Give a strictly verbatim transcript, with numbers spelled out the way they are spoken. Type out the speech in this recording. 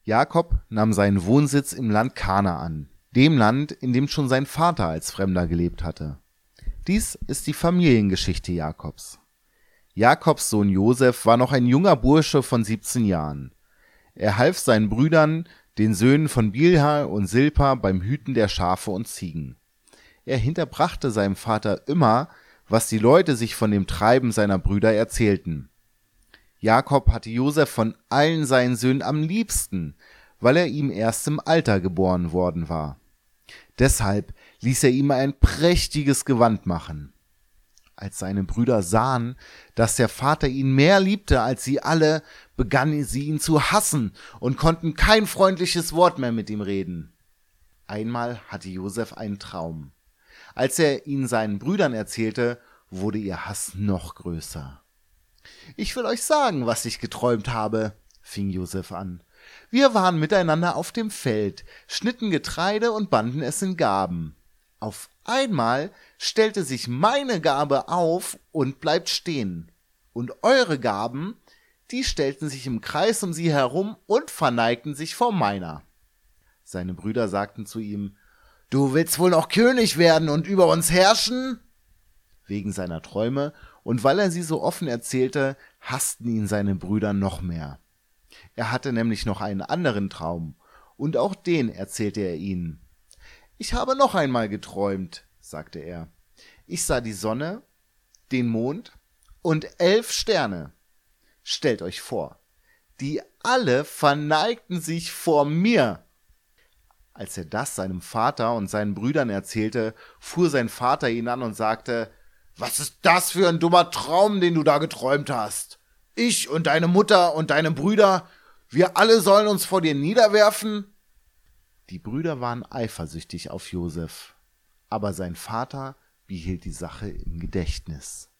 Jakob nahm seinen Wohnsitz im Land Kanaan, dem Land, in dem schon sein Vater als Fremder gelebt hatte. Dies ist die Familiengeschichte Jakobs. Jakobs Sohn Josef war noch ein junger Bursche von siebzehn Jahren. Er half seinen Brüdern, den Söhnen von Bilha und Silpa, beim Hüten der Schafe und Ziegen. Er hinterbrachte seinem Vater immer, was die Leute sich von dem Treiben seiner Brüder erzählten. Jakob hatte Josef von allen seinen Söhnen am liebsten, weil er ihm erst im Alter geboren worden war. Deshalb ließ er ihm ein prächtiges Gewand machen. Als seine Brüder sahen, dass der Vater ihn mehr liebte als sie alle, begannen sie ihn zu hassen und konnten kein freundliches Wort mehr mit ihm reden. Einmal hatte Josef einen Traum. Als er ihn seinen Brüdern erzählte, wurde ihr Hass noch größer. »Ich will euch sagen, was ich geträumt habe«, fing Josef an. »Wir waren miteinander auf dem Feld, schnitten Getreide und banden es in Garben. Auf einmal stellte sich meine Garbe auf und bleibt stehen. Und eure Garben, die stellten sich im Kreis um sie herum und verneigten sich vor meiner.« Seine Brüder sagten zu ihm: »Du willst wohl noch König werden und über uns herrschen?« Wegen seiner Träume und weil er sie so offen erzählte, hassten ihn seine Brüder noch mehr. Er hatte nämlich noch einen anderen Traum, und auch den erzählte er ihnen. »Ich habe noch einmal geträumt«, sagte er. »Ich sah die Sonne, den Mond und elf Sterne. Stellt euch vor, die alle verneigten sich vor mir.« Als er das seinem Vater und seinen Brüdern erzählte, fuhr sein Vater ihn an und sagte: »Was ist das für ein dummer Traum, den du da geträumt hast? Ich und deine Mutter und deine Brüder, wir alle sollen uns vor dir niederwerfen?« Die Brüder waren eifersüchtig auf Josef, aber sein Vater behielt die Sache im Gedächtnis.